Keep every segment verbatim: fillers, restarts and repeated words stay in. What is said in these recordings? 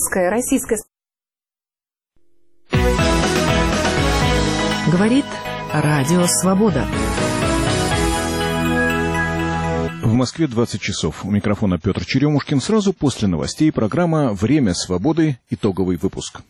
Российская. Говорит Радио Свобода. В Москве двадцать часов. У микрофона Петр Черемушкин. Сразу после новостей программа «Время свободы». Итоговый выпуск.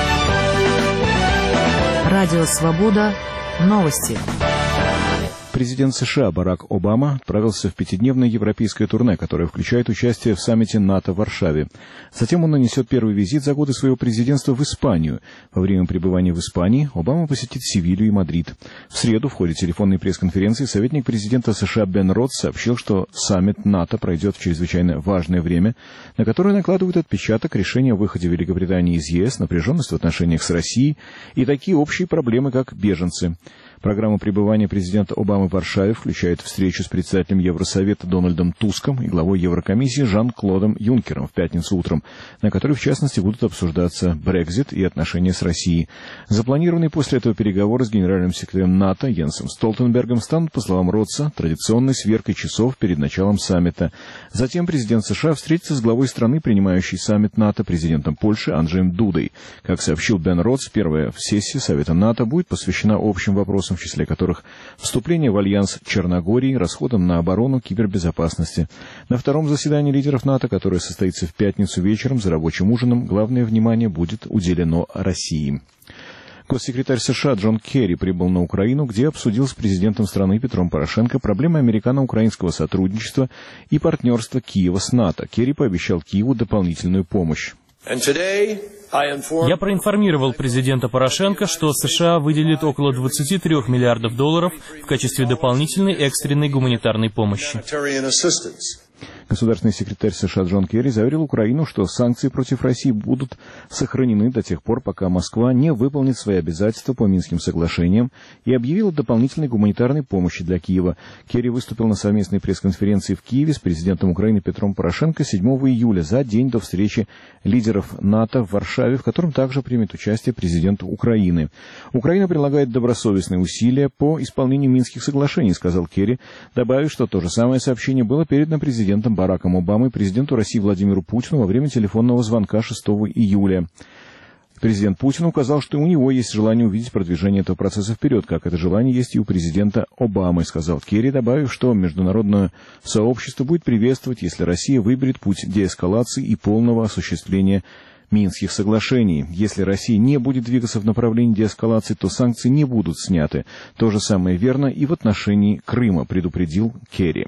Радио Свобода. Новости. Президент США Барак Обама отправился в пятидневное европейское турне, которое включает участие в саммите НАТО в Варшаве. Затем он нанесет первый визит за годы своего президентства в Испанию. Во время пребывания в Испании Обама посетит Севилью и Мадрид. В среду в ходе телефонной пресс-конференции советник президента США Бен Ротс сообщил, что саммит НАТО пройдет в чрезвычайно важное время, на которое накладывают отпечаток решения о выходе Великобритании из ЕС, напряженность в отношениях с Россией и такие общие проблемы, как беженцы. Программа пребывания президента Обамы в Варшаве включает встречу с председателем Евросовета Дональдом Туском и главой Еврокомиссии Жан-Клодом Юнкером в пятницу утром, на которой, в частности, будут обсуждаться Брексит и отношения с Россией. Запланированные после этого переговоры с генеральным секретарем НАТО Йенсом Столтенбергом станут, по словам Ротса, традиционной сверкой часов перед началом саммита. Затем президент США встретится с главой страны, принимающей саммит НАТО, президентом Польши Анджеем Дудой. Как сообщил Бен Ротс, первая сессия Совета НАТО будет посвящена общим вопросам, в числе которых вступление в альянс Черногории, расходам на оборону, кибербезопасности. На втором заседании лидеров НАТО, которое состоится в пятницу вечером за рабочим ужином, главное внимание будет уделено России. Госсекретарь США Джон Керри прибыл на Украину, где обсудил с президентом страны Петром Порошенко проблемы американо-украинского сотрудничества и партнерства Киева с НАТО. Керри пообещал Киеву дополнительную помощь. Я проинформировал президента Порошенко, что США выделит около двадцати трёх миллиардов долларов в качестве дополнительной экстренной гуманитарной помощи. Государственный секретарь США Джон Керри заверил Украину, что санкции против России будут сохранены до тех пор, пока Москва не выполнит свои обязательства по Минским соглашениям, и объявил о дополнительной гуманитарной помощи для Киева. Керри выступил на совместной пресс-конференции в Киеве с президентом Украины Петром Порошенко седьмого июля, за день до встречи лидеров НАТО в Варшаве, в котором также примет участие президент Украины. Украина прилагает добросовестные усилия по исполнению Минских соглашений, сказал Керри, добавив, что то же самое сообщение было передано президентом Бараком Обамой президенту России Владимиру Путину во время телефонного звонка шестого июля. Президент Путин указал, что у него есть желание увидеть продвижение этого процесса вперед, как это желание есть и у президента Обамы, сказал Керри, добавив, что международное сообщество будет приветствовать, если Россия выберет путь деэскалации и полного осуществления Минских соглашений. Если Россия не будет двигаться в направлении деэскалации, то санкции не будут сняты. То же самое верно и в отношении Крыма, предупредил Керри.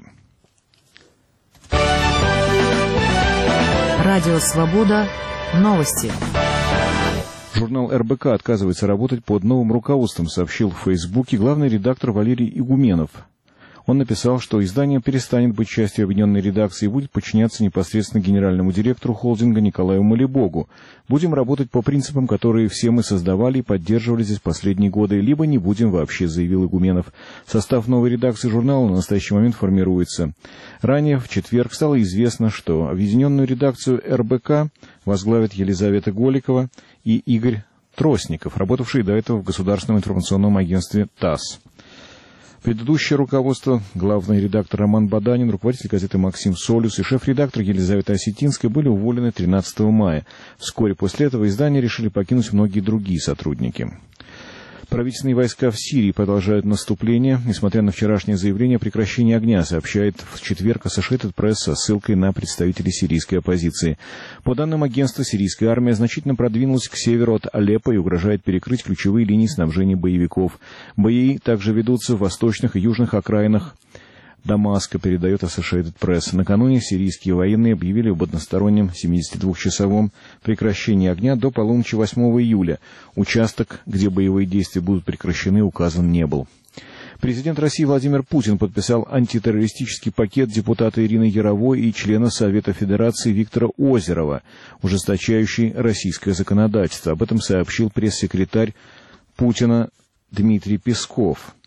Радио Свобода. Новости. Журнал эр бэ ка отказывается работать под новым руководством, сообщил в Фейсбуке главный редактор Валерий Игуменов. Он написал, что издание перестанет быть частью объединенной редакции и будет подчиняться непосредственно генеральному директору холдинга Николаю Малибогу. Будем работать по принципам, которые все мы создавали и поддерживали здесь последние годы, либо не будем вообще, заявил Игуменов. Состав новой редакции журнала на настоящий момент формируется. Ранее, в четверг, стало известно, что объединенную редакцию эр бэ ка возглавят Елизавета Голикова и Игорь Тростников, работавшие до этого в Государственном информационном агентстве ТАСС. Предыдущее руководство, главный редактор Роман Баданин, руководитель газеты Максим Солюс и шеф-редактор Елизавета Осетинская были уволены тринадцатого мая. Вскоре после этого издание решили покинуть многие другие сотрудники. Правительственные войска в Сирии продолжают наступление, несмотря на вчерашнее заявление о прекращении огня, сообщает в четверг Associated Press со ссылкой на представителей сирийской оппозиции. По данным агентства, сирийская армия значительно продвинулась к северу от Алеппо и угрожает перекрыть ключевые линии снабжения боевиков. Бои также ведутся в восточных и южных окраинах Дамаска, передает Associated Press. Накануне сирийские военные объявили об одностороннем семидесятидвухчасовом прекращении огня до полуночи восьмого июля. Участок, где боевые действия будут прекращены, указан не был. Президент России Владимир Путин подписал антитеррористический пакет депутата Ирины Яровой и члена Совета Федерации Виктора Озерова, ужесточающий российское законодательство. Об этом сообщил пресс-секретарь Путина Дмитрий Песков.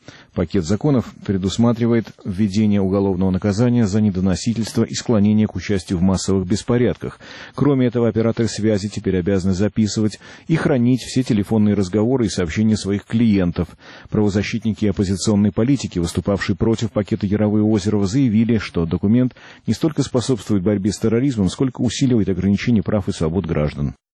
Пакет законов предусматривает введение уголовного наказания за недоносительство и склонение к участию в массовых беспорядках. Кроме этого, операторы связи теперь обязаны записывать и хранить все телефонные разговоры и сообщения своих клиентов. Правозащитники и оппозиционные политики, выступавшие против пакета Яровые-Озерова, заявили, что документ не столько способствует борьбе с терроризмом, сколько усиливает ограничения прав и свобод граждан.